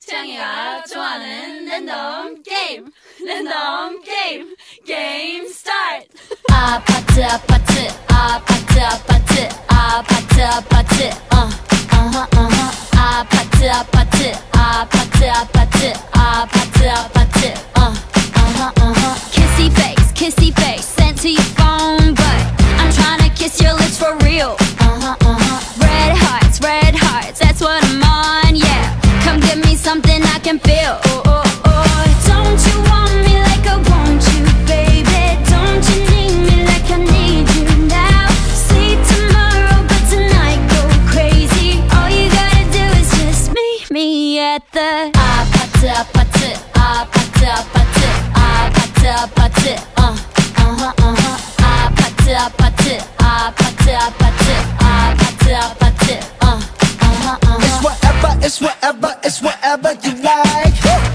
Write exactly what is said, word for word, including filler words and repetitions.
창이가 좋아하는 랜덤 게임 랜덤 게임 게임 스타트. 아파트 아파트 아파트 아파트 아파트 아파트 어 어허 어허 아파트 아파트 아파트 아파트 아파트 아파트 어 어허 어허 Kissy face kissy face sent to your phone but I'm tryna kiss your lips for real. Uh-huh uh-huh red hearts red hearts that's what I'm on yeah come give me something I can feel. Oh oh oh don't you want me like I want you baby don't you need me like I need you now sleep tomorrow but tonight go crazy all you gotta do is just meet me at the 아파트 아파트 아파트 아파트 아파트 아파트 어 어허 어허 아파트 아파트 아파트 아파트 아파트 아파트 어 어허 어허 It's whatever, it's whatever, it's whatever you like.